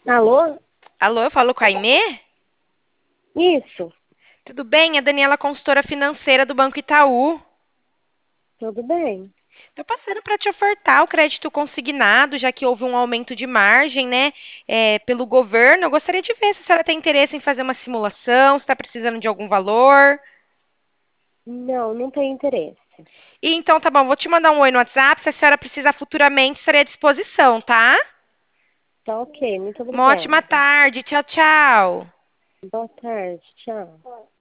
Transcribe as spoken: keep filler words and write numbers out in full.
Alô? Alô, eu falo com a Inê? Isso, Tudo bem? É a Daniela, consultora financeira do Banco Itaú. tudo bem? Estou passando para te ofertar o crédito consignado, já que houve um aumento de margem, né, é, pelo governo. Eu gostaria de ver se a senhora tem interesse em fazer uma simulação, se está precisando de algum valor. Não, não tenho interesse. E então, tá bom, vou te mandar um oi no WhatsApp. Se a senhora precisar futuramente, estarei à disposição, tá? Tá ok, muito Uma ótima obrigada. tarde. Tchau, tchau. Boa tarde, tchau.